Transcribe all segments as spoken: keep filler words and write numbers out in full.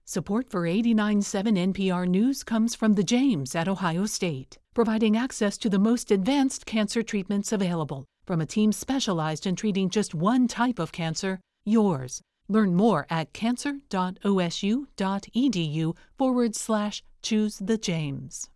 Support for eighty-nine point seven N P R News comes from the James at Ohio State, providing access to the most advanced cancer treatments available from a team specialized in treating just one type of cancer, yours. Learn more at cancer.osu.edu forward slash choose the James.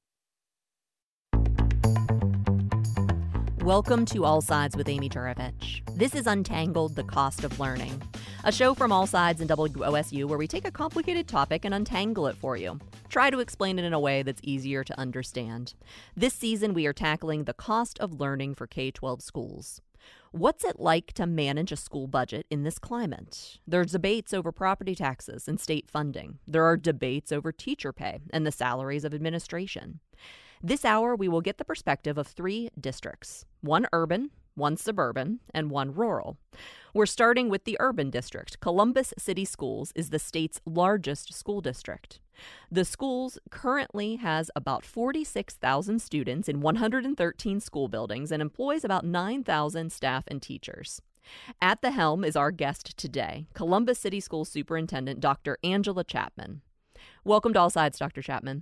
Welcome to All Sides with Amy Juravich. This is Untangled, the Cost of Learning, a show from All Sides and W O S U where we take a complicated topic and untangle it for you. Try to explain it in a way that's easier to understand. This season, we are tackling the cost of learning for K twelve schools. What's it like to manage a school budget in this climate? There's debates over property taxes and state funding. There are debates over teacher pay and the salaries of administration. This hour, we will get the perspective of three districts, one urban, one suburban, and one rural. We're starting with the urban district. Columbus City Schools is the state's largest school district. The schools currently has about forty-six thousand students in one hundred thirteen school buildings and employs about nine thousand staff and teachers. At the helm is our guest today, Columbus City Schools Superintendent Doctor Angela Chapman. Welcome to All Sides, Doctor Chapman.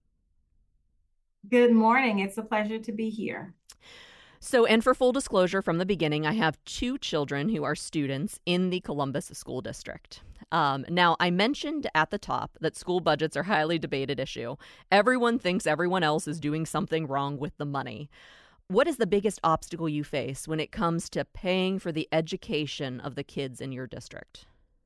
Good morning. It's a pleasure to be here. So, and for full disclosure from the beginning, I have two children who are students in the Columbus School District. Um, now, I mentioned at the top that school budgets are a highly debated issue. Everyone thinks everyone else is doing something wrong with the money. What is the biggest obstacle you face when it comes to paying for the education of the kids in your district?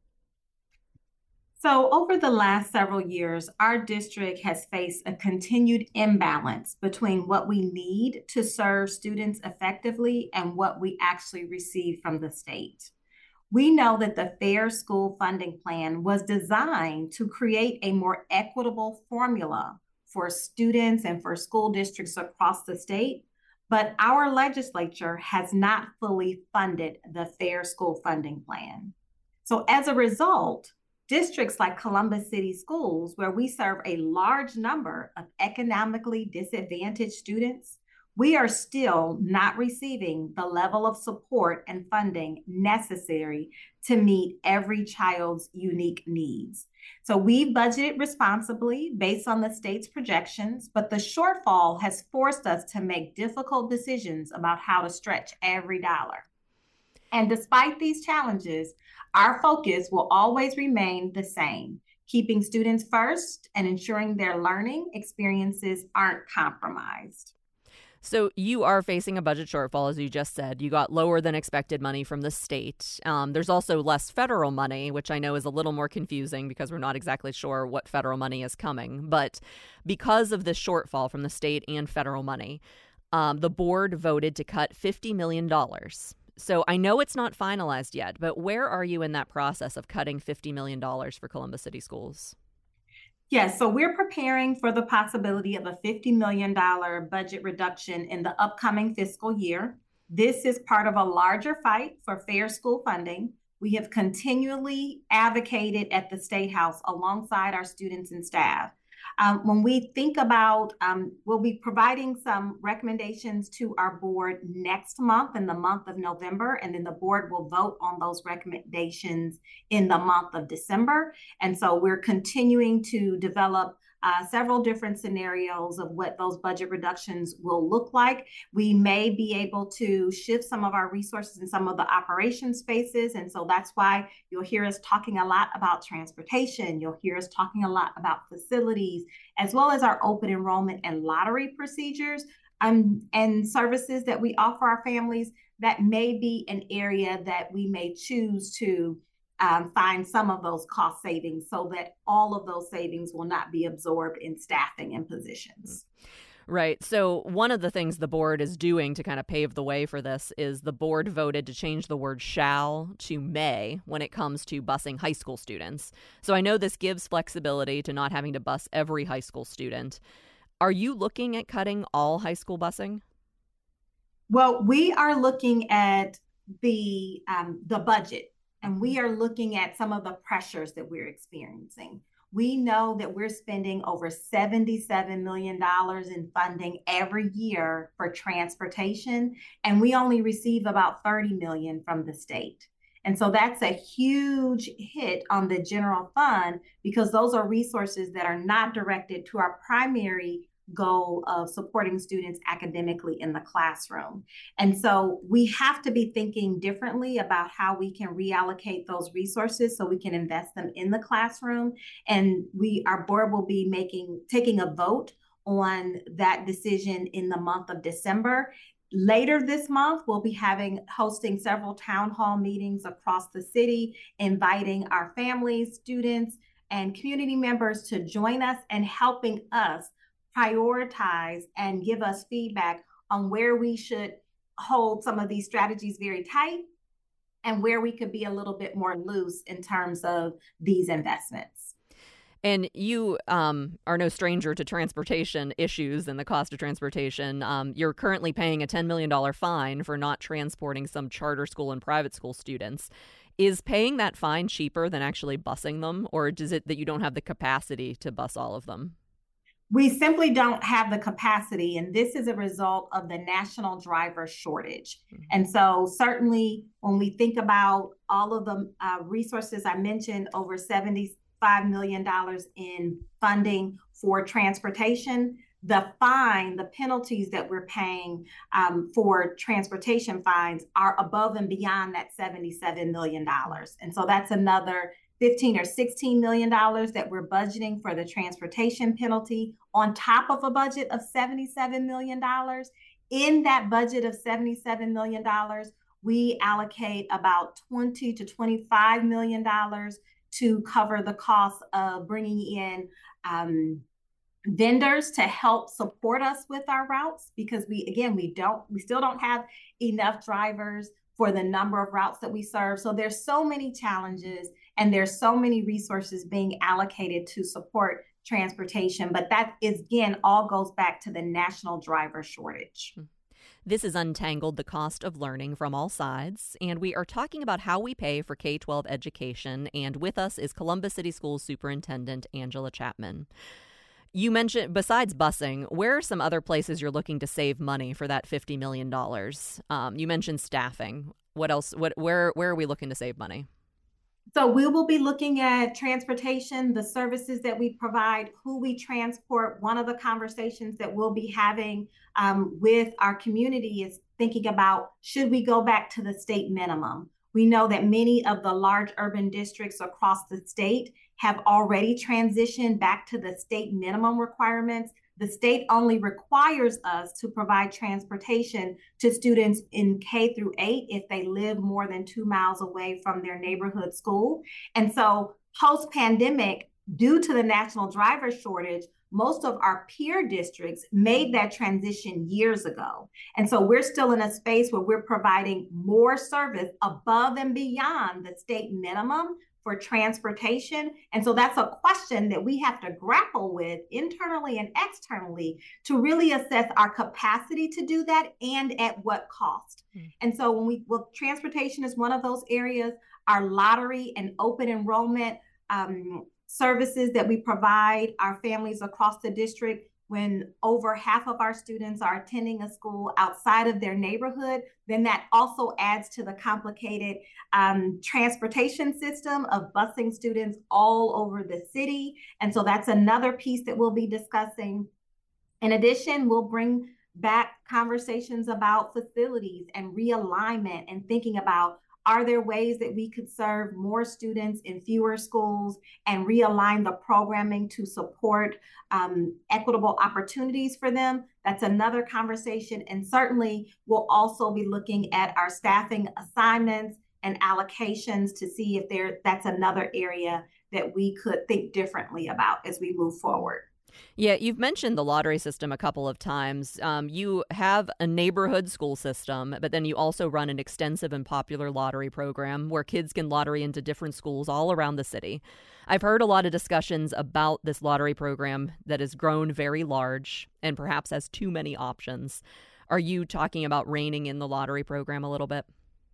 So over the last several years, our district has faced a continued imbalance between what we need to serve students effectively and what we actually receive from the state. We know that the Fair School Funding Plan was designed to create a more equitable formula for students and for school districts across the state, but our legislature has not fully funded the Fair School Funding Plan. So as a result, districts like Columbus City Schools, where we serve a large number of economically disadvantaged students, we are still not receiving the level of support and funding necessary to meet every child's unique needs. So we budgeted responsibly based on the state's projections, but the shortfall has forced us to make difficult decisions about how to stretch every dollar. And despite these challenges, our focus will always remain the same, keeping students first and ensuring their learning experiences aren't compromised. So you are facing a budget shortfall, as you just said. You got lower than expected money from the state. Um, there's also less federal money, which I know is a little more confusing because we're not exactly sure what federal money is coming. But because of this shortfall from the state and federal money, um, the board voted to cut fifty million dollars. So I know it's not finalized yet, but where are you in that process of cutting fifty million dollars for Columbus City Schools? Yes, so we're preparing for the possibility of a fifty million dollars budget reduction in the upcoming fiscal year. This is part of a larger fight for fair school funding. We have continually advocated at the State House alongside our students and staff. Um, when we think about, um, we'll be providing some recommendations to our board next month in the month of November, and then the board will vote on those recommendations in the month of December. And so we're continuing to develop Uh, several different scenarios of what those budget reductions will look like. We may be able to shift some of our resources in some of the operation spaces. And so that's why you'll hear us talking a lot about transportation. You'll hear us talking a lot about facilities, as well as our open enrollment and lottery procedures um, and services that we offer our families. That may be an area that we may choose to Um, find some of those cost savings so that all of those savings will not be absorbed in staffing and positions. Right. So one of the things the board is doing to kind of pave the way for this is the board voted to change the word shall to may when it comes to busing high school students. So I know this gives flexibility to not having to bus every high school student. Are you looking at cutting all high school busing? Well, we are looking at the um, the budget. And we are looking at some of the pressures that we're experiencing. We know that we're spending over seventy-seven million dollars in funding every year for transportation, and we only receive about thirty million dollars from the state. And so that's a huge hit on the general fund because those are resources that are not directed to our primary goal of supporting students academically in the classroom. And so we have to be thinking differently about how we can reallocate those resources so we can invest them in the classroom. And we, our board will be making, taking a vote on that decision in the month of December. Later this month, we'll be having hosting several town hall meetings across the city, inviting our families, students, and community members to join us and helping us prioritize and give us feedback on where we should hold some of these strategies very tight and where we could be a little bit more loose in terms of these investments. And you um, are no stranger to transportation issues and the cost of transportation. Um, you're currently paying a ten million dollars fine for not transporting some charter school and private school students. Is paying that fine cheaper than actually busing them, or is it that you don't have the capacity to bus all of them? We simply don't have the capacity, and this is a result of the national driver shortage. Mm-hmm. And so certainly when we think about all of the uh, resources I mentioned, over seventy-five million dollars in funding for transportation, the fine, the penalties that we're paying um, for transportation fines are above and beyond that seventy-seven million dollars. And so that's another fifteen or sixteen million dollars that we're budgeting for the transportation penalty on top of a budget of seventy-seven million dollars. In that budget of seventy-seven million dollars, we allocate about twenty to twenty-five million dollars to cover the cost of bringing in um, vendors to help support us with our routes, because we, again, we don't, we still don't have enough drivers for the number of routes that we serve. So there's so many challenges and there's so many resources being allocated to support transportation. But that is, again, all goes back to the national driver shortage. This is Untangled, the Cost of Learning from All Sides, and we are talking about how we pay for K twelve education. And with us is Columbus City Schools Superintendent Angela Chapman. You mentioned, besides busing, where are some other places you're looking to save money for that fifty million dollars? Um, you mentioned staffing. What else? What? Where? Where are we looking to save money? So we will be looking at transportation, the services that we provide, who we transport. One of the conversations that we'll be having um, with our community is thinking about, should we go back to the state minimum? We know that many of the large urban districts across the state have already transitioned back to the state minimum requirements. The state only requires us to provide transportation to students in K through eight if they live more than two miles away from their neighborhood school. And so post-pandemic, due to the national driver shortage, most of our peer districts made that transition years ago. And so we're still in a space where we're providing more service above and beyond the state minimum for transportation. And so that's a question that we have to grapple with internally and externally to really assess our capacity to do that and at what cost. Mm. And so when we, well, transportation is one of those areas. Our lottery and open enrollment um, services that we provide our families across the district, when over half of our students are attending a school outside of their neighborhood, then that also adds to the complicated um, transportation system of busing students all over the city. And so that's another piece that we'll be discussing. In addition, we'll bring back conversations about facilities and realignment and thinking about, are there ways that we could serve more students in fewer schools and realign the programming to support um, equitable opportunities for them? That's another conversation. And certainly we'll also be looking at our staffing assignments and allocations to see if there that's another area that we could think differently about as we move forward. Yeah, you've mentioned the lottery system a couple of times. Um, you have a neighborhood school system, but then you also run an extensive and popular lottery program where kids can lottery into different schools all around the city. I've heard a lot of discussions about this lottery program that has grown very large and perhaps has too many options. Are you talking about reining in the lottery program a little bit?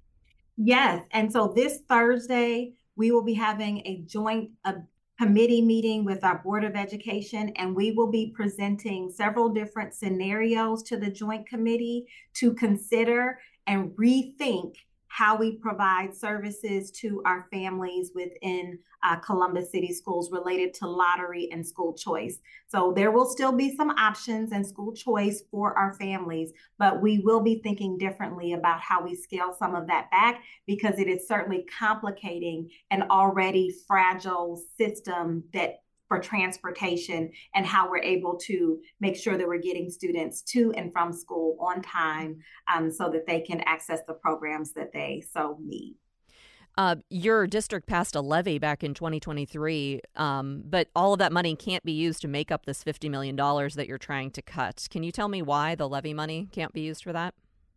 Yes. And so this Thursday, we will be having a joint uh, committee meeting with our Board of Education, and we will be presenting several different scenarios to the Joint Committee to consider and rethink how we provide services to our families within uh, Columbus City Schools related to lottery and school choice. So there will still be some options and school choice for our families, but we will be thinking differently about how we scale some of that back, because it is certainly complicating an already fragile system that for transportation, and how we're able to make sure that we're getting students to and from school on time, um, so that they can access the programs that they so need. Uh, your district passed a levy back in twenty twenty-three, um, but all of that money can't be used to make up this fifty million dollars that you're trying to cut. Can you tell me why the levy money can't be used for that?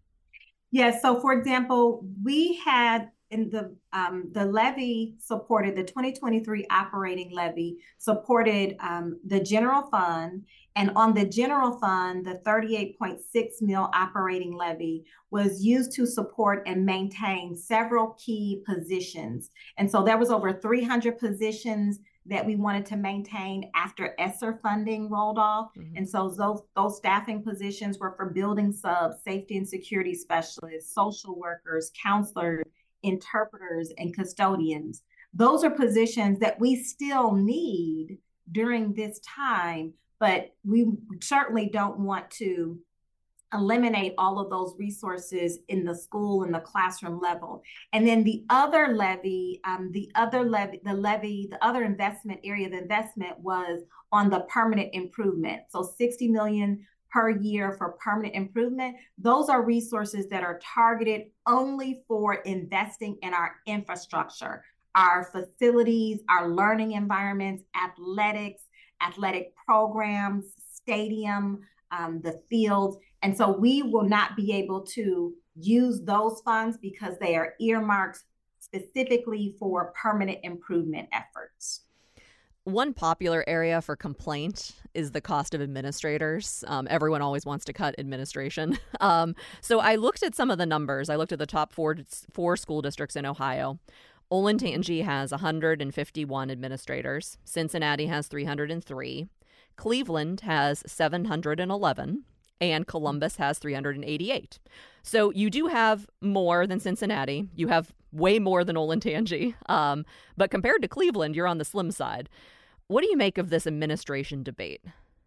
Yes. So, for example, we had in the um, the levy supported the twenty twenty-three operating levy supported um, the general fund, and on the general fund, the thirty-eight point six mil operating levy was used to support and maintain several key positions. And so there was over three hundred positions that we wanted to maintain after ESSER funding rolled off. Mm-hmm. And so those, those staffing positions were for building subs, safety and security specialists, social workers, counselors, interpreters, and custodians. Those are positions that we still need during this time, but we certainly don't want to eliminate all of those resources in the school and the classroom level. And then the other levy, um, the other levy, the levy, the other investment area of investment was on the permanent improvement. So sixty million per year for permanent improvement. Those are resources that are targeted only for investing in our infrastructure, our facilities, our learning environments, athletics, athletic programs, stadium, um, the fields. And so we will not be able to use those funds because they are earmarked specifically for permanent improvement efforts. One popular area for complaint is the cost of administrators. Um, everyone always wants to cut administration. Um, so I looked at some of the numbers. I looked at the top four, four school districts in Ohio. Olentangy has one hundred fifty-one administrators. Cincinnati has three hundred three. Cleveland has seven hundred eleven. And Columbus has three hundred eighty-eight. So you do have more than Cincinnati. You have way more than Olentangy. Um, but compared to Cleveland, you're on the slim side. What do you make of this administration debate?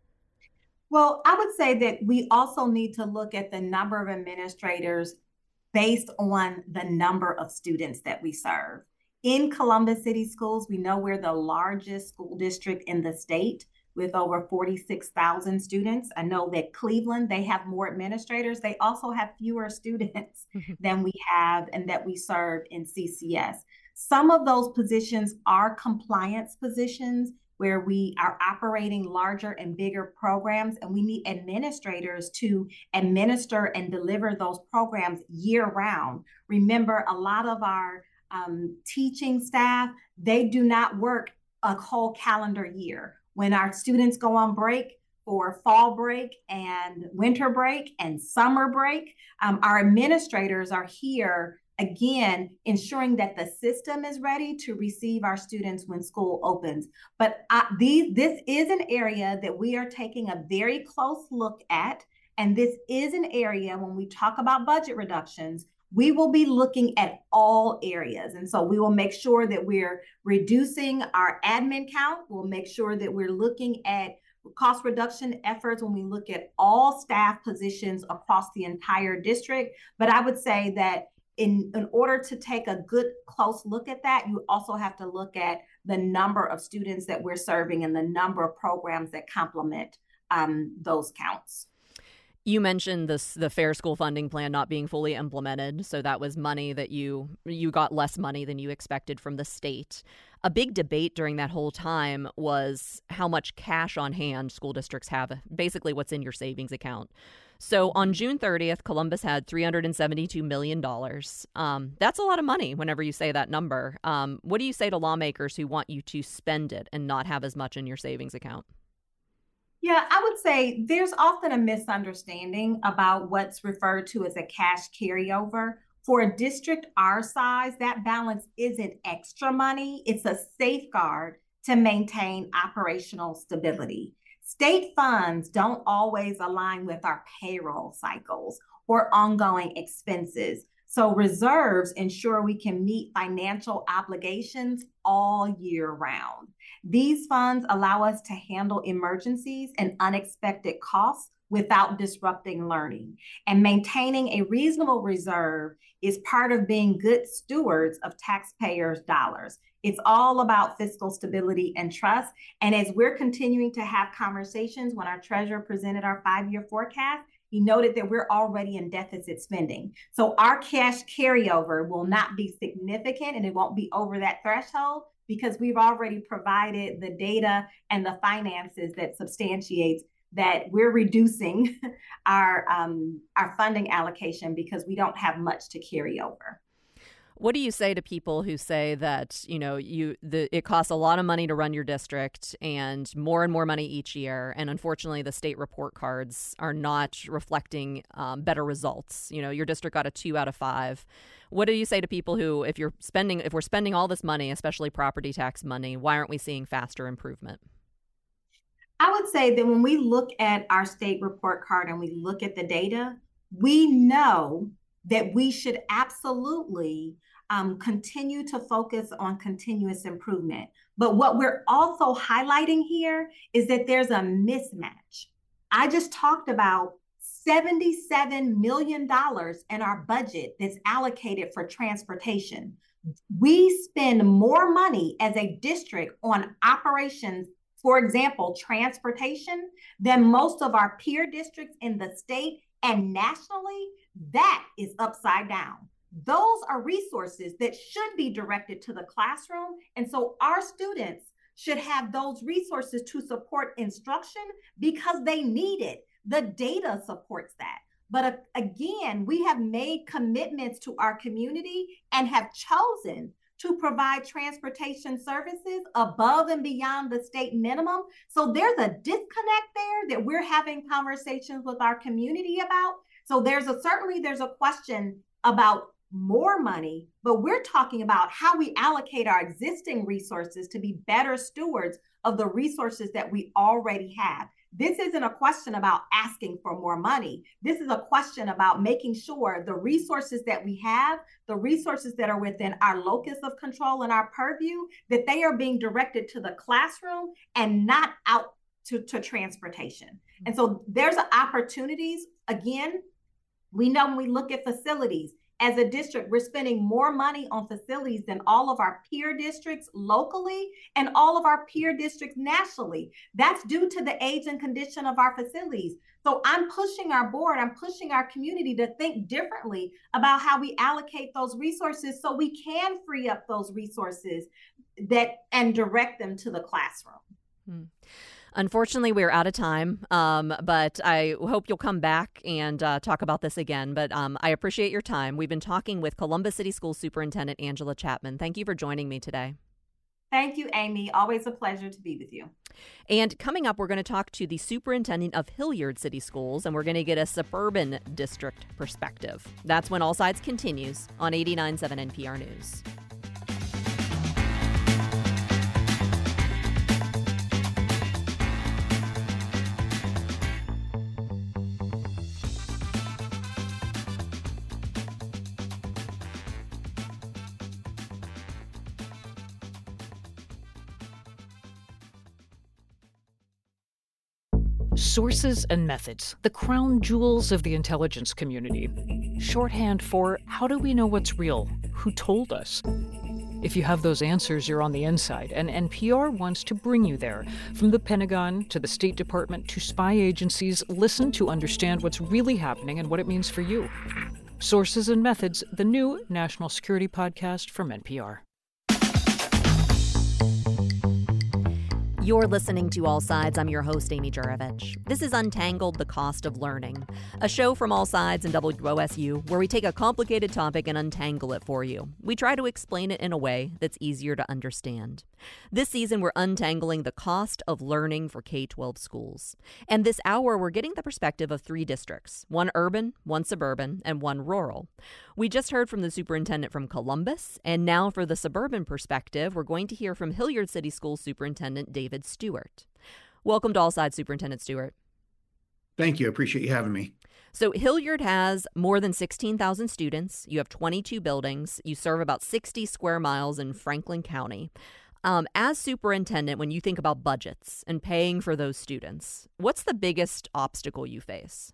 Well, I would say that we also need to look at the number of administrators based on the number of students that we serve. In Columbus City Schools, we know we're the largest school district in the state, with over forty-six thousand students. I know that Cleveland, they have more administrators. They also have fewer students than we have and that we serve in C C S. Some of those positions are compliance positions where we are operating larger and bigger programs, and we need administrators to administer and deliver those programs year round. Remember, a lot of our um, teaching staff, they do not work a whole calendar year. When our students go on break for fall break and winter break and summer break, um, our administrators are here, again, ensuring that the system is ready to receive our students when school opens. But uh, these, this is an area that we are taking a very close look at. And this is an area, when we talk about budget reductions, we will be looking at all areas. And so we will make sure that we're reducing our admin count. We'll make sure that we're looking at cost reduction efforts when we look at all staff positions across the entire district. But I would say that in, in order to take a good close look at that, you also have to look at the number of students that we're serving and the number of programs that complement um, those counts. You mentioned this, the Fair School Funding Plan not being fully implemented. So that was money that you you got less money than you expected from the state. A big debate during that whole time was how much cash on hand school districts have, basically what's in your savings account. So on June thirtieth, Columbus had three hundred seventy-two million dollars. Um, that's a lot of money whenever you say that number. Um, what do you say to lawmakers who want you to spend it and not have as much in your savings account? Yeah, I would say there's often a misunderstanding about what's referred to as a cash carryover. For a district our size, that balance isn't extra money. It's a safeguard to maintain operational stability. State funds don't always align with our payroll cycles or ongoing expenses. So reserves ensure we can meet financial obligations all year round. These funds allow us to handle emergencies and unexpected costs without disrupting learning. And maintaining a reasonable reserve is part of being good stewards of taxpayers' dollars. It's all about fiscal stability and trust. And as we're continuing to have conversations, when our treasurer presented our five-year forecast, he noted that we're already in deficit spending. So our cash carryover will not be significant, and it won't be over that threshold because we've already provided the data and the finances that substantiates that we're reducing our um, our funding allocation because we don't have much to carry over. What do you say to people who say that, you know, you the it costs a lot of money to run your district and more and more money each year, and unfortunately the state report cards are not reflecting um, better results? You know, your district got a two out of five. What do you say to people who, if you're spending, if we're spending all this money, especially property tax money, why aren't we seeing faster improvement? I would say that when we look at our state report card and we look at the data, we know that we should absolutely um, continue to focus on continuous improvement. But what we're also highlighting here is that there's a mismatch. I just talked about seventy-seven million dollars in our budget that's allocated for transportation. We spend more money as a district on operations, for example, transportation, than most of our peer districts in the state and nationally. That is upside down. Those are resources that should be directed to the classroom. And so our students should have those resources to support instruction because they need it. The data supports that. But uh, again, we have made commitments to our community and have chosen to provide transportation services above and beyond the state minimum. So there's a disconnect there that we're having conversations with our community about. So there's a certainly there's a question about more money, but we're talking about how we allocate our existing resources to be better stewards of the resources that we already have. This isn't a question about asking for more money. This is a question about making sure the resources that we have, the resources that are within our locus of control and our purview, that they are being directed to the classroom and not out to, to transportation. And so there's opportunities. Again, we know when we look at facilities, as a district, we're spending more money on facilities than all of our peer districts locally and all of our peer districts nationally. That's due to the age and condition of our facilities. So I'm pushing our board, I'm pushing our community to think differently about how we allocate those resources so we can free up those resources that and direct them to the classroom. Hmm. Unfortunately, we're out of time, um, but I hope you'll come back and uh, talk about this again. But um, I appreciate your time. We've been talking with Columbus City School Superintendent Angela Chapman. Thank you for joining me today. Thank you, Amy. Always a pleasure to be with you. And coming up, we're going to talk to the superintendent of Hilliard City Schools, and we're going to get a suburban district perspective. That's when All Sides continues on eighty-nine point seven N P R News. Sources and methods, the crown jewels of the intelligence community. Shorthand for how do we know what's real? Who told us? If you have those answers, you're on the inside, and N P R wants to bring you there. From the Pentagon to the State Department to spy agencies, listen to understand what's really happening and what it means for you. Sources and Methods, the new national security podcast from N P R. You're listening to All Sides. I'm your host, Amy Juravich. This is Untangled, the Cost of Learning, a show from All Sides and W O S U where we take a complicated topic and untangle it for you. We try to explain it in a way that's easier to understand. This season, we're untangling the cost of learning for K twelve schools. And this hour, we're getting the perspective of three districts, one urban, one suburban, and one rural. We just heard from the superintendent from Columbus, and now for the suburban perspective, we're going to hear from Hilliard City School Superintendent David Stewart. Welcome to All Sides, Superintendent Stewart. Thank you. I appreciate you having me. So Hilliard has more than sixteen thousand students. You have twenty-two buildings. You serve about sixty square miles in Franklin County. Um, as superintendent, when you think about budgets and paying for those students, what's the biggest obstacle you face?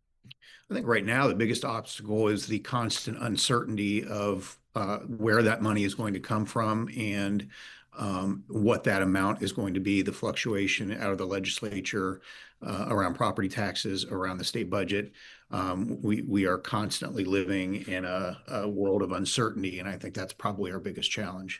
I think right now the biggest obstacle is the constant uncertainty of uh, where that money is going to come from and um, what that amount is going to be, the fluctuation out of the legislature uh, around property taxes, around the state budget. Um, we we are constantly living in a, a world of uncertainty, and I think that's probably our biggest challenge.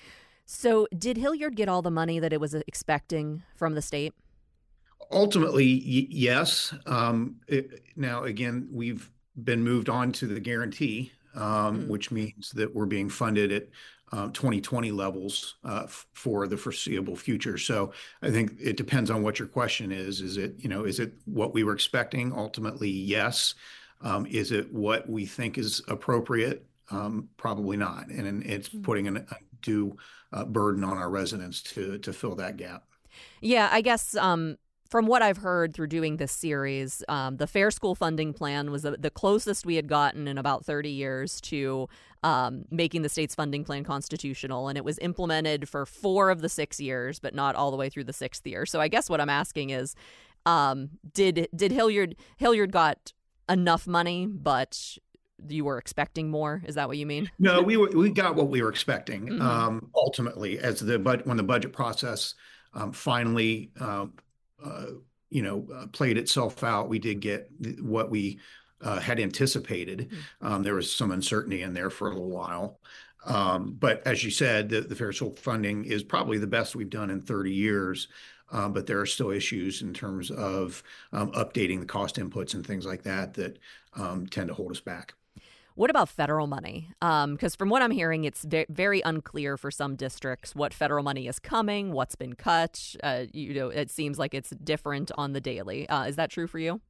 So did Hilliard get all the money that it was expecting from the state? Ultimately, y- yes. Um, it, now, again, we've been moved on to the guarantee, um, mm. which means that we're being funded at uh, twenty twenty levels uh, f- for the foreseeable future. So I think it depends on what your question is. Is it, you know, is it what we were expecting? Ultimately, yes. Um, is it what we think is appropriate? Um, probably not. And, and it's mm. putting an undue uh, burden on our residents to to fill that gap. Yeah, I guess. Um... From what I've heard through doing this series, um, the Fair School Funding Plan was the, the closest we had gotten in about thirty years to um, making the state's funding plan constitutional. And it was implemented for four of the six years, but not all the way through the sixth year. So I guess what I'm asking is, um, did did Hilliard Hilliard got enough money, but you were expecting more? Is that what you mean? No, we were, we got what we were expecting. Mm-hmm. Um, ultimately, as the bud- when the budget process um, finally. Uh, Uh, you know, uh, played itself out, we did get what we uh, had anticipated. Um, there was some uncertainty in there for a little while. Um, but as you said, the, the Fair School funding is probably the best we've done in thirty years. Um, but there are still issues in terms of um, updating the cost inputs and things like that that um, tend to hold us back. What about federal money? Because um, from what I'm hearing, it's ve- very unclear for some districts what federal money is coming, what's been cut. Uh, you know, it seems like it's different on the daily. Uh, is that true for you?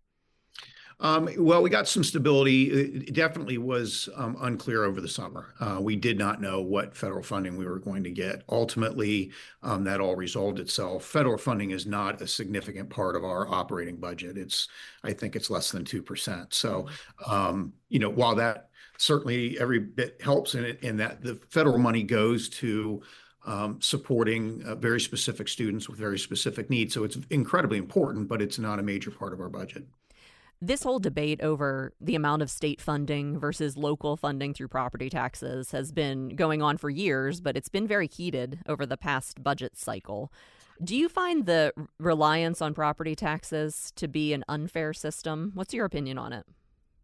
Um, well, we got some stability. It definitely was um, unclear over the summer. Uh, we did not know what federal funding we were going to get. Ultimately, um, that all resolved itself. Federal funding is not a significant part of our operating budget. It's, I think it's less than two percent. So, um, you know, while that certainly every bit helps in it, in that the federal money goes to um, supporting uh, very specific students with very specific needs. So it's incredibly important, but it's not a major part of our budget. This whole debate over the amount of state funding versus local funding through property taxes has been going on for years, but it's been very heated over the past budget cycle. Do you find the reliance on property taxes to be an unfair system? What's your opinion on it?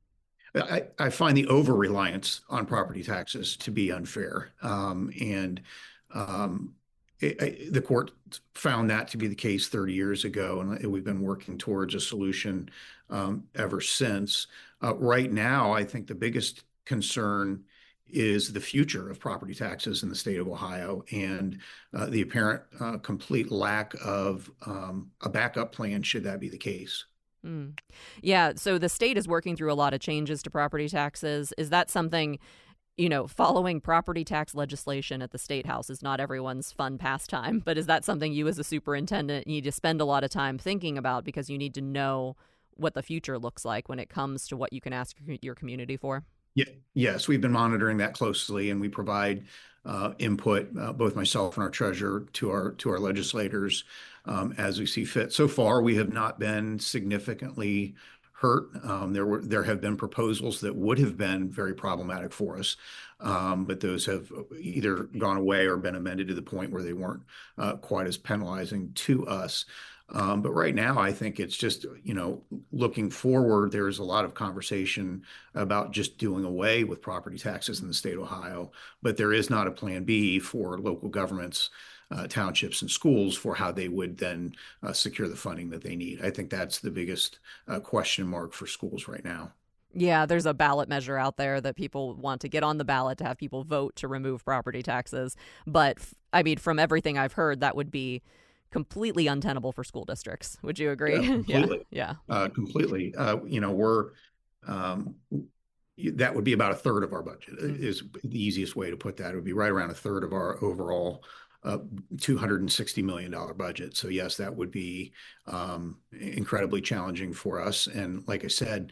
I, I find the over-reliance on property taxes to be unfair. Um, and um, it, I, the court found that to be the case thirty years ago, and we've been working towards a solution um, ever since. Uh, right now, I think the biggest concern is the future of property taxes in the state of Ohio and uh, the apparent uh, complete lack of um, a backup plan should that be the case. Mm. Yeah, so the state is working through a lot of changes to property taxes. Is that something, you know, following property tax legislation at the State House is not everyone's fun pastime, but is that something you as a superintendent need to spend a lot of time thinking about because you need to know what the future looks like when it comes to what you can ask your community for? Yeah, yes, we've been monitoring that closely, and we provide uh, input, uh, both myself and our treasurer, to our to our legislators um, as we see fit. So far, we have not been significantly hurt. Um, there were there have been proposals that would have been very problematic for us, um, but those have either gone away or been amended to the point where they weren't uh, quite as penalizing to us. Um, but right now, I think it's just, you know, looking forward, there's a lot of conversation about just doing away with property taxes in the state of Ohio, but there is not a plan B for local governments, uh, townships and schools for how they would then uh, secure the funding that they need. I think that's the biggest uh, question mark for schools right now. Yeah, there's a ballot measure out there that people want to get on the ballot to have people vote to remove property taxes. But I mean, from everything I've heard, that would be completely untenable for school districts. Would you agree? Yeah, completely. yeah, yeah. Uh, completely. Uh, you know, we're um, that would be about a third of our budget. Mm-hmm. Is the easiest way to put that. It would be right around a third of our overall uh, two hundred sixty million dollars budget. So yes, that would be um, incredibly challenging for us. And like I said,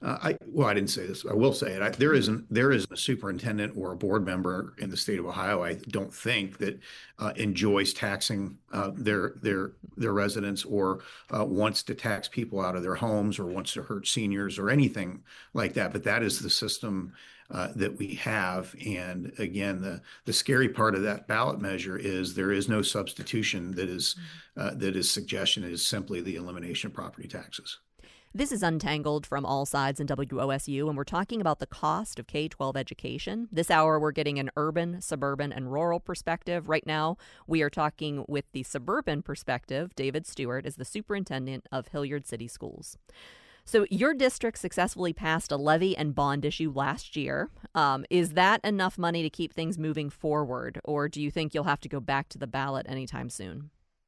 Uh, I well, I didn't say this. I will say it. I, there isn't there isn't a superintendent or a board member in the state of Ohio, I don't think, that uh, enjoys taxing uh, their their their residents or uh, wants to tax people out of their homes or wants to hurt seniors or anything like that. But that is the system uh, that we have. And again, the the scary part of that ballot measure is there is no substitution that is uh, that is suggestion. It is simply the elimination of property taxes. This is Untangled from All Sides and W O S U, and we're talking about the cost of K twelve education. This hour, we're getting an urban, suburban, and rural perspective. Right now, we are talking with the suburban perspective. David Stewart is the superintendent of Hilliard City Schools. So your district successfully passed a levy and bond issue last year. Um, is that enough money to keep things moving forward, or do you think you'll have to go back to the ballot anytime soon?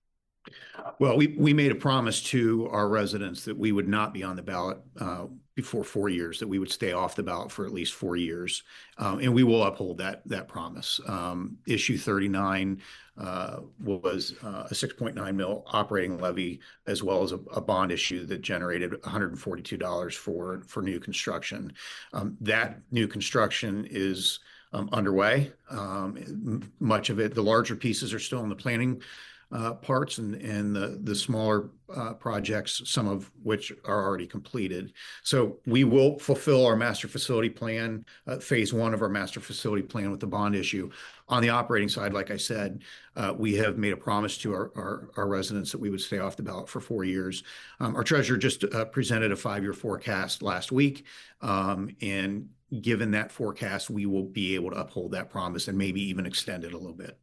Well, we, we made a promise to our residents that we would not be on the ballot uh, before four years, that we would stay off the ballot for at least four years. Um, and we will uphold that that promise. Um, issue thirty-nine uh, was uh, a six point nine mil operating levy, as well as a, a bond issue that generated one hundred forty-two dollars for, for new construction. Um, that new construction is um, underway. Um, much of it, the larger pieces are still in the planning Uh, parts and, and the, the smaller uh, projects, some of which are already completed. So we will fulfill our master facility plan, uh, phase one of our master facility plan with the bond issue. On the operating side, like I said, uh, we have made a promise to our, our, our residents that we would stay off the ballot for four years. Um, our treasurer just uh, presented a five-year forecast last week. Um, and given that forecast, we will be able to uphold that promise and maybe even extend it a little bit.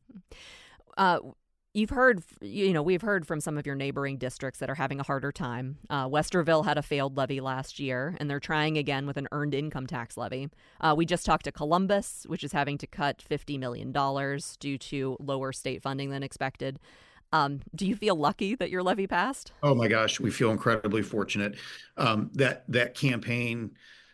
Uh, You've heard, you know, we've heard from some of your neighboring districts that are having a harder time. Uh, Westerville had a failed levy last year, and they're trying again with an earned income tax levy. Uh, we just talked to Columbus, which is having to cut fifty million dollars due to lower state funding than expected. Um, do you feel lucky that your levy passed? Oh my gosh, we feel incredibly fortunate. Um, that that campaign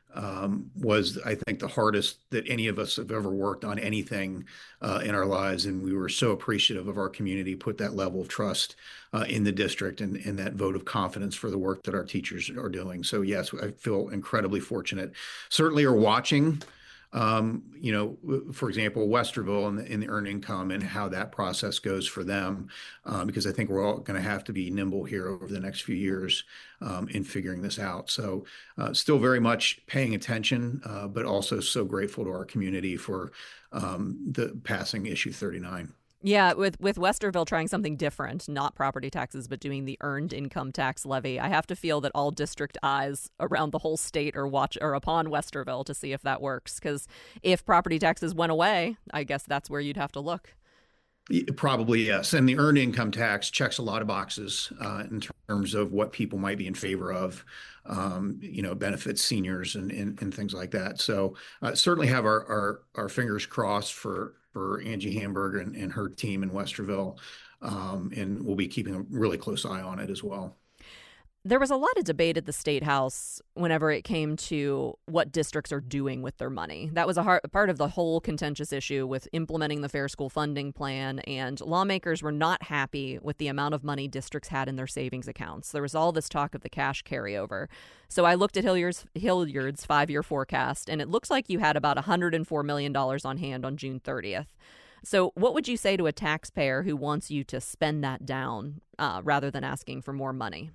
um, was, I think, the hardest that any of us have ever worked on anything uh, in our lives. And we were so appreciative of our community, put that level of trust uh, in the district and, and that vote of confidence for the work that our teachers are doing. So yes, I feel incredibly fortunate. Certainly are watching Um, you know, for example, Westerville and the, in the earned income and how that process goes for them, uh, because I think we're all going to have to be nimble here over the next few years um, in figuring this out. So uh, still very much paying attention, uh, but also so grateful to our community for um, the passing issue thirty-nine. Yeah, with, with Westerville trying something different, not property taxes, but doing the earned income tax levy, I have to feel that all district eyes around the whole state are watch or upon Westerville to see if that works. Because if property taxes went away, I guess that's where you'd have to look. Probably, yes. And the earned income tax checks a lot of boxes uh, in terms of what people might be in favor of, um, you know, benefits seniors and, and, and things like that. So uh, certainly have our, our, our fingers crossed for for Angie Hamburg and, and her team in Westerville. Um, and we'll be keeping a really close eye on it as well. There was a lot of debate at the State House whenever it came to what districts are doing with their money. That was a hard, part of the whole contentious issue with implementing the Fair School Funding Plan, and lawmakers were not happy with the amount of money districts had in their savings accounts. There was all this talk of the cash carryover. So I looked at Hilliard's, Hilliard's five-year forecast, and it looks like you had about one hundred four million dollars on hand on June thirtieth. So what would you say to a taxpayer who wants you to spend that down uh, rather than asking for more money?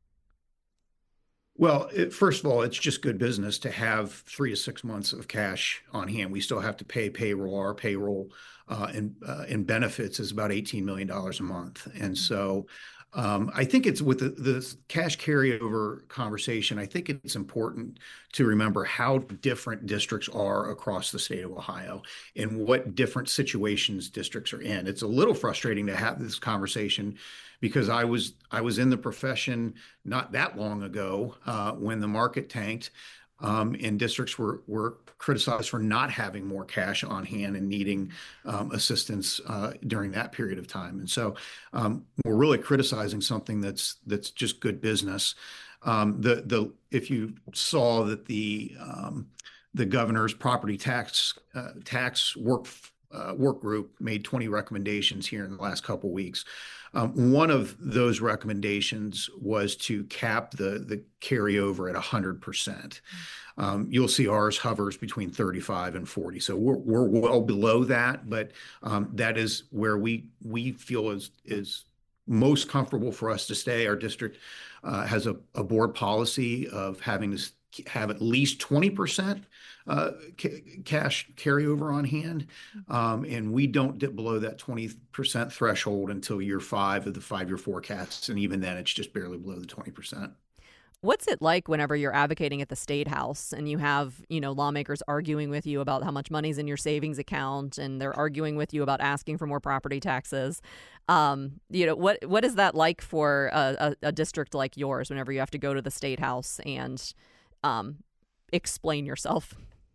Well, it, first of all, it's just good business to have three to six months of cash on hand. We still have to pay payroll. Our payroll uh, and uh, and benefits is about eighteen million dollars a month. And so um, I think it's with the, the cash carryover conversation, I think it's important to remember how different districts are across the state of Ohio and what different situations districts are in. It's a little frustrating to have this conversation because I was I was in the profession not that long ago uh, when the market tanked, um, and districts were were criticized for not having more cash on hand and needing um, assistance uh, during that period of time. And so um, we're really criticizing something that's that's just good business. Um, the the if you saw that the um, the governor's property tax uh, tax work uh, work group made twenty recommendations here in the last couple of weeks. Um, one of those recommendations was to cap the the carryover at one hundred percent. Um, you'll see ours hovers between thirty-five and forty. So we're, we're well below that, but um, that is where we we feel is is most comfortable for us to stay. Our district uh, has a, a board policy of having to have at least twenty percent uh, ca- cash carryover on hand. Um, and we don't dip below that twenty percent threshold until year five of the five-year forecasts. And even then, it's just barely below the twenty percent. What's it like whenever you're advocating at the State House and you have, you know, lawmakers arguing with you about how much money's in your savings account and they're arguing with you about asking for more property taxes? Um, you know, what what is that like for a, a, a district like yours whenever you have to go to the State House and um, explain yourself?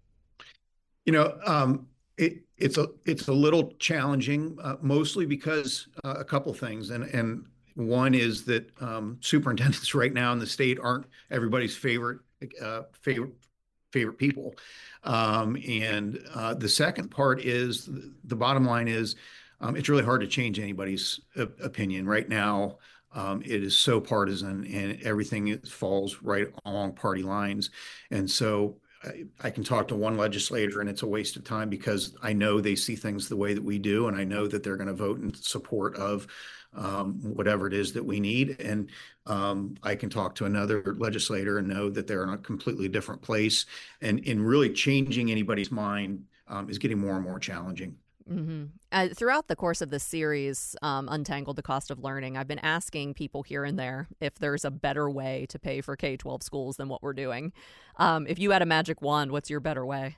You know, um, it, it's a it's a little challenging, uh, mostly because uh, a couple things, and and. One is that um, superintendents right now in the state aren't everybody's favorite uh, favorite favorite people, um, and uh, the second part is the bottom line is um, it's really hard to change anybody's opinion right now. Um, it is so partisan, and everything falls right along party lines, and so. I, I can talk to one legislator and it's a waste of time because I know they see things the way that we do, and I know that they're going to vote in support of um, whatever it is that we need. And um, I can talk to another legislator and know that they're in a completely different place. And in really changing anybody's mind um, is getting more and more challenging. Mm-hmm. Uh, throughout the course of this series, um, Untangled, the Cost of Learning, I've been asking people here and there if there's a better way to pay for K twelve schools than what we're doing. Um, if you had a magic wand, what's your better way?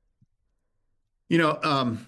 You know, um,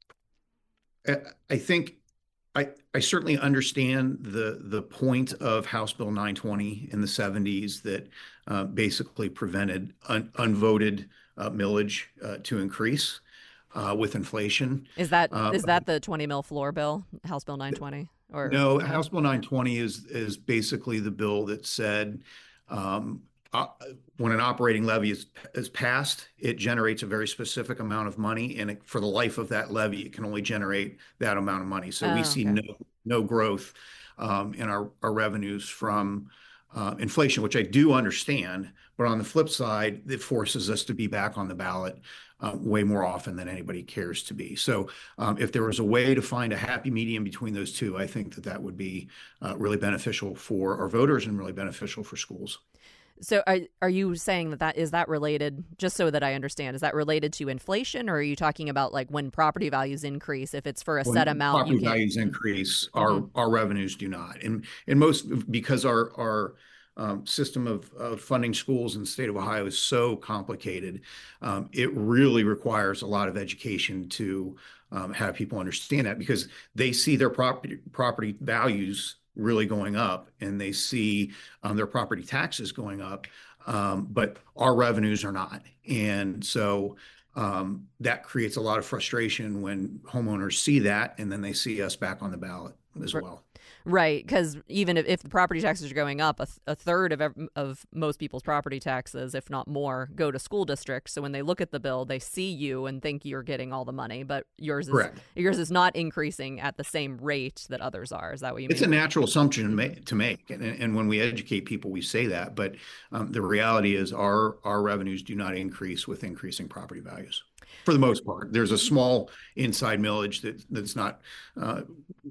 I, I think I, I certainly understand the the point of House Bill nine twenty in the seventies that uh, basically prevented un, unvoted uh, millage uh, to increase. Uh, with inflation. Is that uh, is that the twenty mil floor bill, House Bill nine twenty? Or no, no, House Bill nine twenty is is basically the bill that said um, uh, when an operating levy is, is passed, it generates a very specific amount of money, and it, for the life of that levy, it can only generate that amount of money. So oh, we see okay. no no growth um, in our, our revenues from uh, inflation, which I do understand. But on the flip side, it forces us to be back on the ballot Uh, way more often than anybody cares to be. So um, if there was a way to find a happy medium between those two, I think that that would be uh, really beneficial for our voters and really beneficial for schools. So are, are you saying that that is that related, just so that I understand, is that related to inflation, or are you talking about like when property values increase, if it's for a When set amount? property you can't... values increase, our mm-hmm. our revenues do not. And, and most, because our, our Um, system of, of funding schools in the state of Ohio is so complicated. Um, it really requires a lot of education to um, have people understand that, because they see their property property values really going up, and they see um, their property taxes going up, um, but our revenues are not. And so um, that creates a lot of frustration when homeowners see that, and then they see us back on the ballot as well. Right, because even if, if the property taxes are going up, a, th- a third of ev- of most people's property taxes, if not more, go to school districts. So when they look at the bill, they see you and think you're getting all the money, but yours is Correct. yours is not increasing at the same rate that others are. Is that what you mean? It's a natural assumption to make, and, and when we educate people, we say that. But um, the reality is, our our revenues do not increase with increasing property values. For the most part, there's a small inside millage that that's not Uh,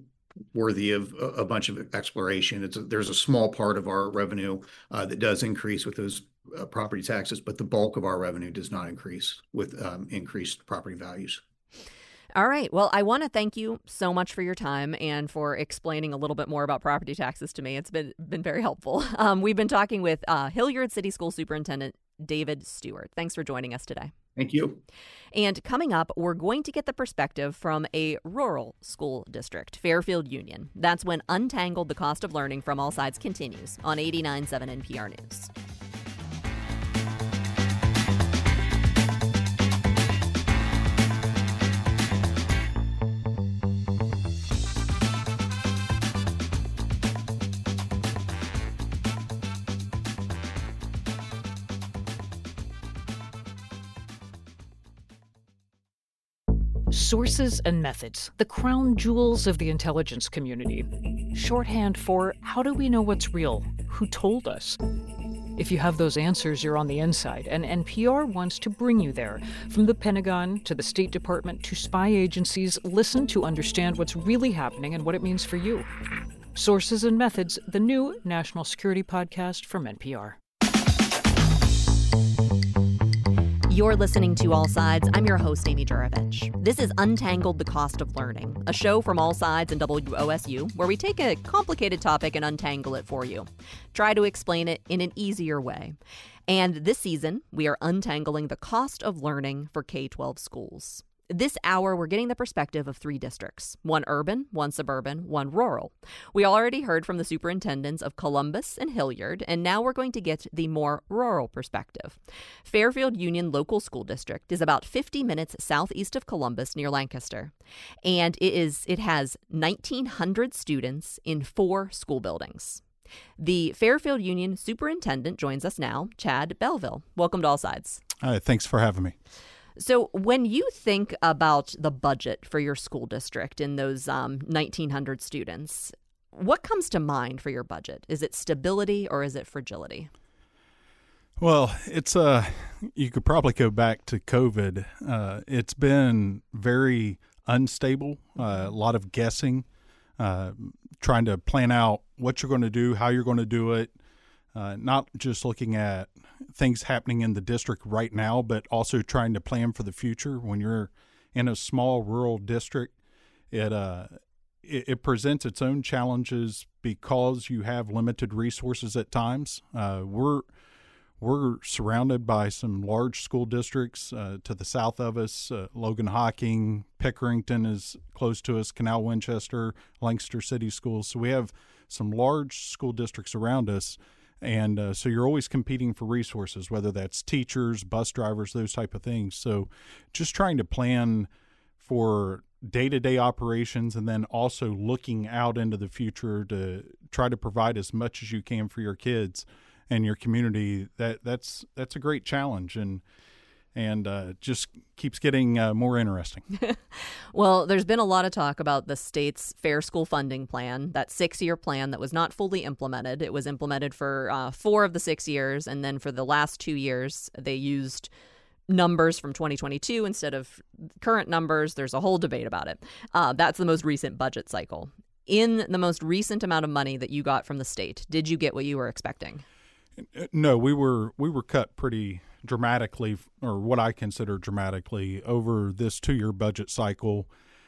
worthy of a bunch of exploration. It's a, there's a small part of our revenue uh, that does increase with those uh, property taxes, but the bulk of our revenue does not increase with um, increased property values. All right. Well, I want to thank you so much for your time and for explaining a little bit more about property taxes to me. It's been been very helpful. Um, we've been talking with uh, Hilliard City School Superintendent David Stewart. Thanks for joining us today. Thank you. And coming up, we're going to get the perspective from a rural school district, Fairfield Union. That's when Untangled, the Cost of Learning from All Sides continues on eighty-nine point seven N P R News. Sources and methods, the crown jewels of the intelligence community. Shorthand for how do we know what's real? Who told us? If you have those answers, you're on the inside, and N P R wants to bring you there. From the Pentagon to the State Department to spy agencies, listen to understand what's really happening and what it means for you. Sources and Methods, the new national security podcast from N P R. You're listening to All Sides. I'm your host, Amy Juravich. This is Untangled: The Cost of Learning, a show from All Sides and W O S U where we take a complicated topic and untangle it for you. Try to explain it in an easier way. And this season, we are untangling the cost of learning for K twelve schools. This hour, we're getting the perspective of three districts, one urban, one suburban, one rural. We already heard from the superintendents of Columbus and Hilliard, and now we're going to get the more rural perspective. Fairfield Union Local School District is about fifty minutes southeast of Columbus near Lancaster, and it is it has nineteen hundred students in four school buildings. The Fairfield Union superintendent joins us now, Chad Belleville. Welcome to All Sides. Hi, thanks for having me. So when you think about the budget for your school district and those um, nineteen hundred students, what comes to mind for your budget? Is it stability or is it fragility? Well, it's uh, you could probably go back to COVID. Uh, it's been very unstable, uh, a lot of guessing, uh, trying to plan out what you're going to do, how you're going to do it, uh, not just looking at things happening in the district right now, but also trying to plan for the future. When you're in a small rural district, it uh, it, it presents its own challenges because you have limited resources at times. Uh, we're we're surrounded by some large school districts uh, to the south of us. Uh, Logan Hocking, Pickerington is close to us, Canal Winchester, Lancaster City Schools. So we have some large school districts around us. And uh, so you're always competing for resources, whether that's teachers, bus drivers, those type of things. So just trying to plan for day-to-day operations and then also looking out into the future to try to provide as much as you can for your kids and your community, that that's that's a great challenge. And and uh, just keeps getting uh, more interesting. Well, there's been a lot of talk about the state's Fair School Funding Plan, that six-year plan that was not fully implemented. It was implemented for uh, four of the six years, and then for the last two years, they used numbers from twenty twenty-two instead of current numbers. There's a whole debate about it. Uh, that's the most recent budget cycle. In the most recent amount of money that you got from the state, did you get what you were expecting? No, we were we were cut pretty dramatically, or what I consider dramatically, over this two-year budget cycle.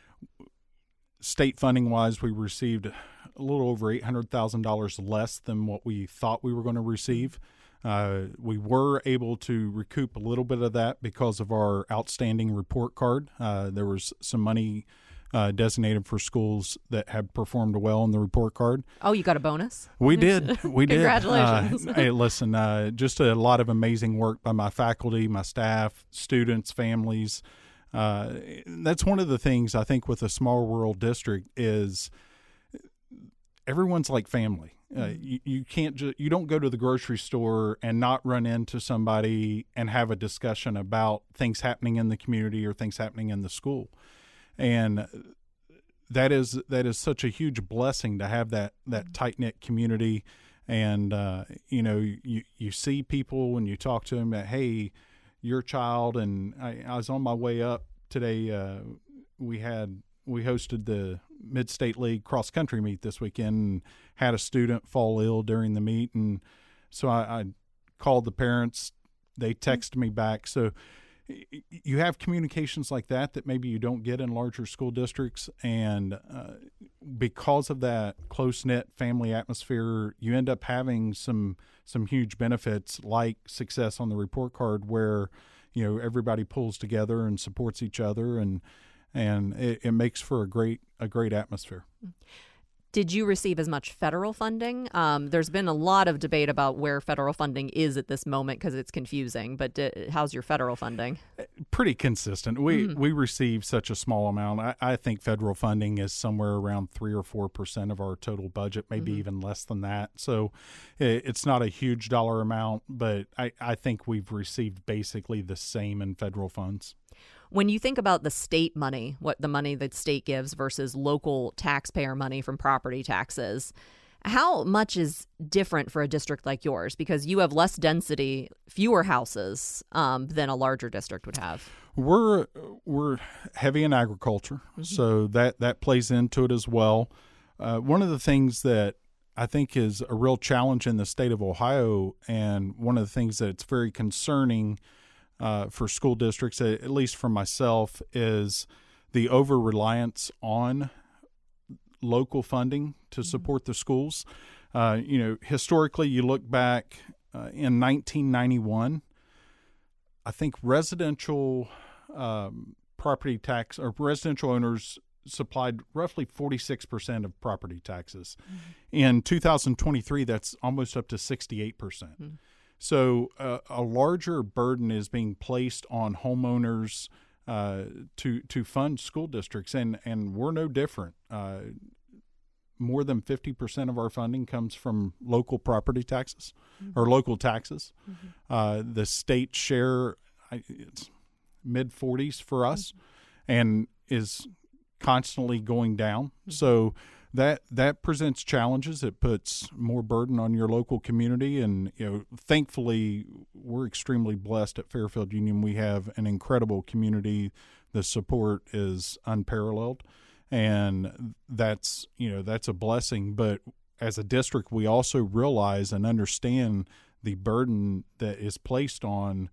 State funding-wise, we received a little over eight hundred thousand dollars less than what we thought we were going to receive. Uh, we were able to recoup a little bit of that because of our outstanding report card. Uh, there was some money Uh, designated for schools that have performed well on the report card. Oh, you got a bonus? We did. We did. Congratulations. Uh, hey, listen, uh, just a lot of amazing work by my faculty, my staff, students, families. Uh, that's one of the things I think with a small rural district is everyone's like family. Uh, you, you can't ju- you don't go to the grocery store and not run into somebody and have a discussion about things happening in the community or things happening in the school. And that is that is such a huge blessing to have that, that tight-knit community. And, uh, you know, you, you see people when you talk to them that, hey, your child, and I, I was on my way up today. Uh, we had we hosted the Mid-State League cross-country meet this weekend and had a student fall ill during the meet. And so I, I called the parents. They texted me back. So you have communications like that that maybe you don't get in larger school districts, and uh, because of that close-knit family atmosphere, you end up having some some huge benefits like success on the report card, where you know everybody pulls together and supports each other, and and it, it makes for a great a great atmosphere. Did you receive as much federal funding? Um, there's been a lot of debate about where federal funding is at this moment because it's confusing. But d- how's your federal funding? Pretty consistent. We Mm-hmm. we receive such a small amount. I, I think federal funding is somewhere around three or four percent of our total budget, maybe Mm-hmm. even less than that. So it, it's not a huge dollar amount, but I, I think we've received basically the same in federal funds. When you think about the state money, what the money that state gives versus local taxpayer money from property taxes, how much is different for a district like yours? Because you have less density, fewer houses um, than a larger district would have. We're we're heavy in agriculture, mm-hmm. so that, that plays into it as well. Uh, one of the things that I think is a real challenge in the state of Ohio, and one of the things that's very concerning uh, for school districts, at least for myself, is the over-reliance on local funding to support the schools. Uh, you know, historically, you look back uh, in nineteen ninety-one, I think residential um, property tax or residential owners supplied roughly forty-six percent of property taxes. Mm-hmm. In two thousand twenty-three, that's almost up to sixty-eight percent. Mm-hmm. So uh, a larger burden is being placed on homeowners uh, to to fund school districts, and, and we're no different. Uh, more than fifty percent of our funding comes from local property taxes mm-hmm. or local taxes. Mm-hmm. Uh, the state share, it's mid forties for us, mm-hmm. and is constantly going down. Mm-hmm. So that that presents challenges. It puts more burden on your local community, and you know, thankfully, we're extremely blessed at Fairfield Union. We have an incredible community. The support is unparalleled, and that's you know that's a blessing. But as a district, we also realize and understand the burden that is placed on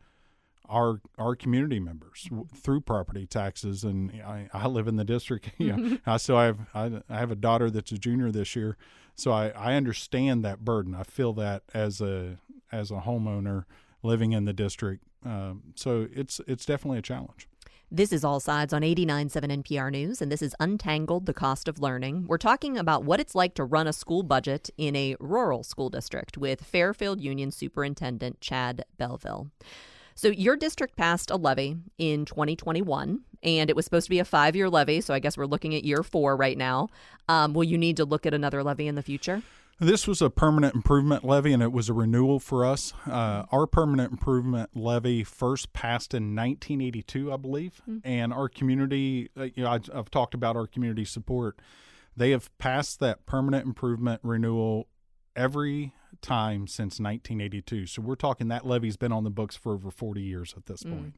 our our community members w- through property taxes. And I, I live in the district. You know, I still have I, I have a daughter that's a junior this year, so I, I understand that burden. I feel that as a as a homeowner living in the district. Um, so it's it's definitely a challenge. This is All Sides on eighty-nine point seven N P R News, and this is Untangled, the Cost of Learning. We're talking about what it's like to run a school budget in a rural school district with Fairfield Union Superintendent Chad Belleville. So your district passed a levy in twenty twenty-one, and it was supposed to be a five-year levy, so I guess we're looking at year four right now. Um, will you need to look at another levy in the future? This was a permanent improvement levy, and it was a renewal for us. Uh, our permanent improvement levy first passed in nineteen eighty-two, I believe, mm-hmm. and our community, uh, you know, I, I've talked about our community support. They have passed that permanent improvement renewal every time since nineteen eighty-two. So we're talking that levy's been on the books for over forty years at this mm. point.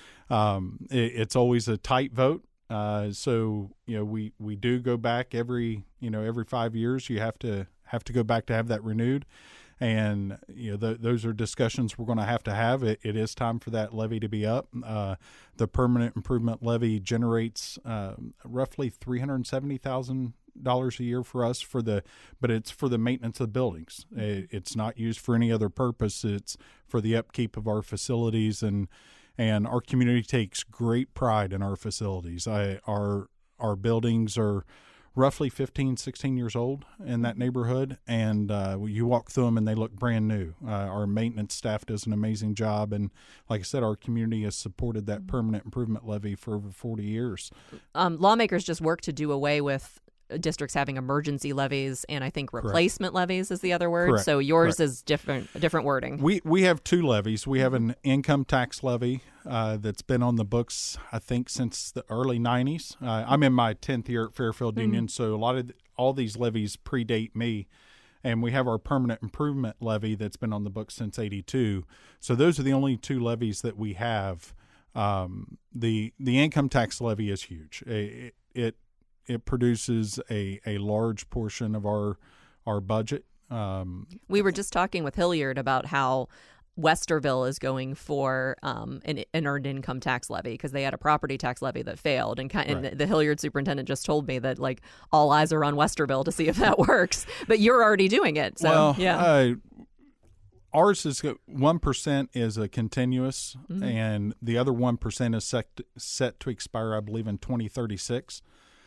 Um, it, it's always a tight vote. Uh, so, you know, we, we do go back every, you know, every five years. You have to have to go back to have that renewed. And, you know, th- those are discussions we're going to have to have. It, it is time for that levy to be up. Uh, the permanent improvement levy generates uh, roughly three hundred seventy thousand dollars a year for us for the, but it's for the maintenance of buildings. It, it's not used for any other purpose. It's for the upkeep of our facilities, and and our community takes great pride in our facilities. I, our our buildings are roughly fifteen, sixteen years old in that neighborhood, and uh, you walk through them and they look brand new. Uh, our maintenance staff does an amazing job, and like I said, our community has supported that permanent improvement levy for over forty years. Um, lawmakers just work to do away with districts having emergency levies, and I think replacement Correct. levies is the other word. Correct. So yours Correct. is different, different wording. We we have two levies. We have an income tax levy uh, that's been on the books, I think, since the early nineties. Uh, I'm in my tenth year at Fairfield mm-hmm. Union, so a lot of all these levies predate me. And we have our permanent improvement levy that's been on the books since eighty-two. So those are the only two levies that we have. Um, the the income tax levy is huge. It, it It produces a, a large portion of our our budget. Um, we were just talking with Hilliard about how Westerville is going for um, an, an earned income tax levy because they had a property tax levy that failed. And, kind, right. and the Hilliard superintendent just told me that like all eyes are on Westerville to see if that works. But you're already doing it. So, well, yeah. Uh, ours is one percent is a continuous, mm-hmm. and the other one percent is set, set to expire, I believe, in twenty thirty-six.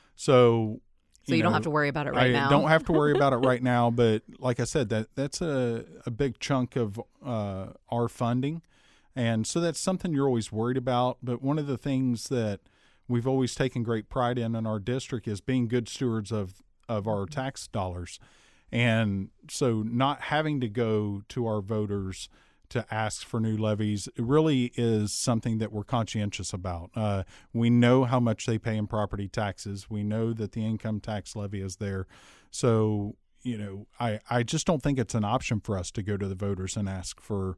So, so you, you know, don't have to worry about it right I now. don't have to worry about it right now. But like I said, that that's a, a big chunk of uh, our funding. And so that's something you're always worried about. But one of the things that we've always taken great pride in in our district is being good stewards of, of our tax dollars. And so not having to go to our voters to ask for new levies. It really is something that we're conscientious about. Uh, we know how much they pay in property taxes. We know that the income tax levy is there. So, you know, I, I just don't think it's an option for us to go to the voters and ask for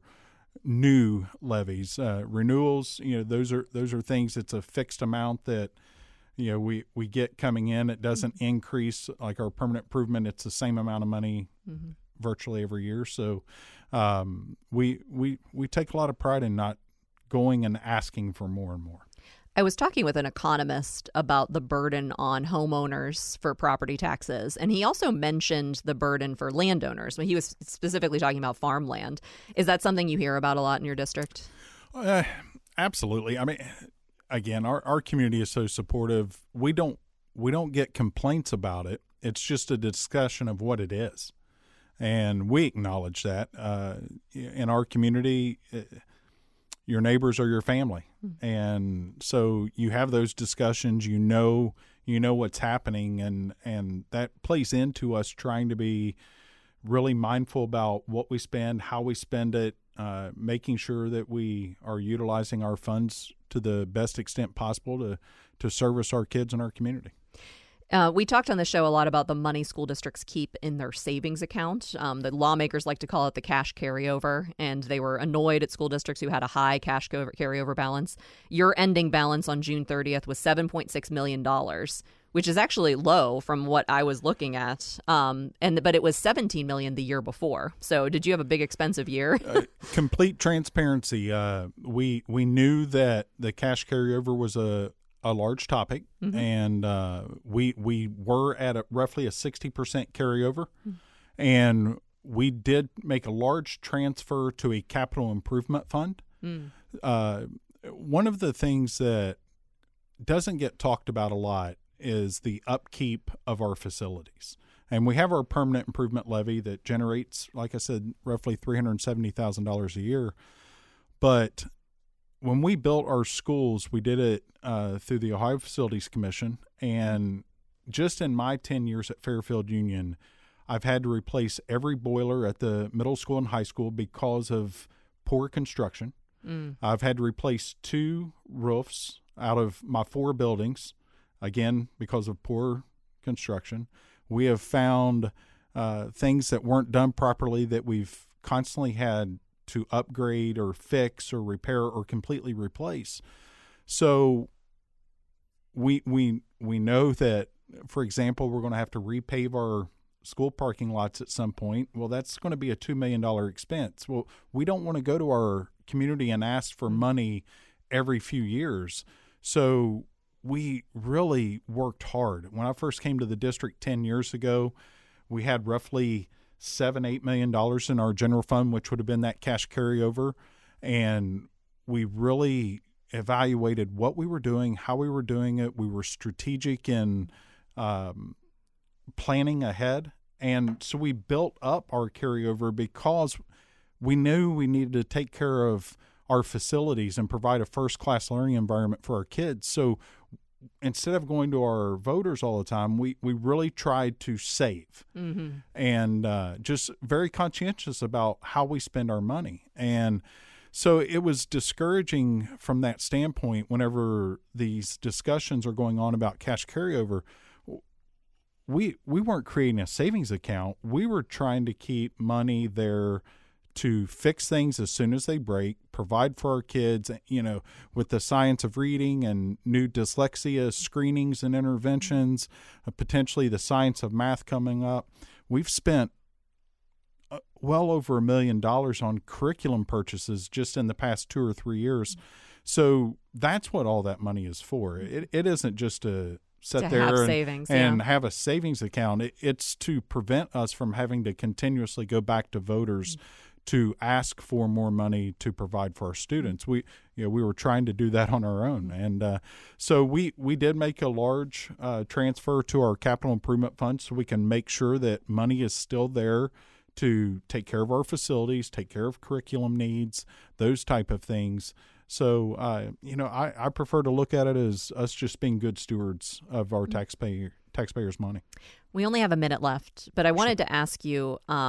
new levies. Uh, renewals, you know, those are those are things. It's a fixed amount that, you know, we, we get coming in. It doesn't mm-hmm. increase. Like our permanent improvement, it's the same amount of money mm-hmm. virtually every year. So um, we we we take a lot of pride in not going and asking for more and more. I was talking with an economist about the burden on homeowners for property taxes, and he also mentioned the burden for landowners. He was specifically talking about farmland. Is that something you hear about a lot in your district? Uh, absolutely. I mean, again, our, our community is so supportive. We don't we don't get complaints about it. It's just a discussion of what it is, and we acknowledge that uh, in our community. It, Your neighbors are your family. And so you have those discussions, you know, you know what's happening, and, and that plays into us trying to be really mindful about what we spend, how we spend it, uh, making sure that we are utilizing our funds to the best extent possible to, to service our kids and our community. Uh, we talked on the show a lot about the money school districts keep in their savings account. Um, the lawmakers like to call it the cash carryover, and they were annoyed at school districts who had a high cash carryover balance. Your ending balance on June thirtieth was seven point six million dollars, which is actually low from what I was looking at. Um, and but it was seventeen million dollars the year before. So did you have a big expensive year? uh, complete transparency. Uh, we we knew that the cash carryover was a a large topic, mm-hmm. and uh, we we were at a, roughly a sixty percent carryover, mm-hmm. and we did make a large transfer to a capital improvement fund. Mm. Uh, one of the things that doesn't get talked about a lot is the upkeep of our facilities. And we have our permanent improvement levy that generates, like I said, roughly three hundred seventy thousand dollars a year. But when we built our schools, we did it uh, through the Ohio Facilities Commission. And just in my ten years at Fairfield Union, I've had to replace every boiler at the middle school and high school because of poor construction. Mm. I've had to replace two roofs out of my four buildings, again, because of poor construction. We have found uh, things that weren't done properly that we've constantly had to upgrade or fix or repair or completely replace. So we we we know that, for example, we're going to have to repave our school parking lots at some point. Well, that's going to be a two million dollars expense. Well, we don't want to go to our community and ask for money every few years. So we really worked hard. When I first came to the district ten years ago, we had roughly seven, eight million dollars in our general fund, which would have been that cash carryover. And we really evaluated what we were doing, how we were doing it. We were strategic in um, planning ahead. And so we built up our carryover because we knew we needed to take care of our facilities and provide a first-class learning environment for our kids. So instead of going to our voters all the time, we, we really tried to save mm-hmm. and uh, just very conscientious about how we spend our money. And so it was discouraging from that standpoint whenever these discussions are going on about cash carryover. We, we weren't creating a savings account. We were trying to keep money there to fix things as soon as they break, provide for our kids, you know, with the science of reading and new dyslexia screenings and interventions, uh, potentially the science of math coming up. We've spent uh, well over a million dollars on curriculum purchases just in the past two or three years. So that's what all that money is for. It, it isn't just to sit to there have and, savings, and yeah. have a savings account. It, it's to prevent us from having to continuously go back to voters mm-hmm. to ask for more money to provide for our students. We, you know, we were trying to do that on our own. And uh, so we, we did make a large uh, transfer to our capital improvement fund so we can make sure that money is still there to take care of our facilities, take care of curriculum needs, those type of things. So, uh, you know, I, I prefer to look at it as us just being good stewards of our taxpayer taxpayers' money. We only have a minute left, but I wanted sure. to ask you, um,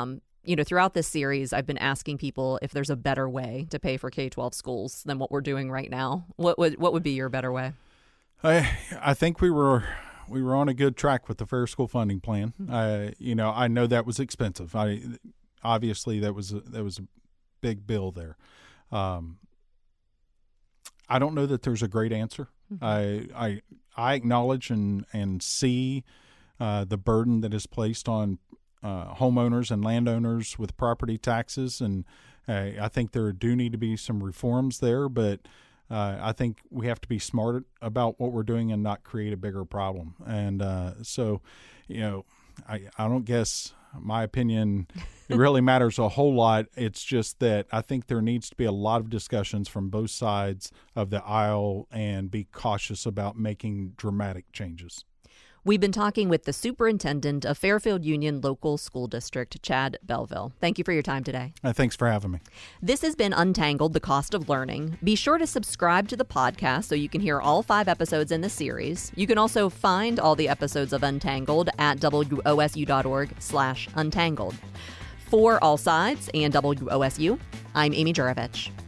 you know, throughout this series, I've been asking people if there's a better way to pay for K twelve schools than what we're doing right now. What would what would be your better way? I I think we were we were on a good track with the Fair School Funding Plan. I you know I know that was expensive. I obviously that was a, that was a big bill there. Um, I don't know that there's a great answer. Mm-hmm. I I I acknowledge and and see uh, the burden that is placed on uh, homeowners and landowners with property taxes, and uh, I think there do need to be some reforms there, but. Uh, I think we have to be smart about what we're doing and not create a bigger problem. And uh, so, you know, I, I don't guess my opinion it really matters a whole lot. It's just that I think there needs to be a lot of discussions from both sides of the aisle and be cautious about making dramatic changes. We've been talking with the superintendent of Fairfield Union Local School District, Chad Belleville. Thank you for your time today. Uh, thanks for having me. This has been Untangled, the Cost of Learning. Be sure to subscribe to the podcast so you can hear all five episodes in the series. You can also find all the episodes of Untangled at W O S U dot org slash untangled. For All Sides and W O S U, I'm Amy Juravich.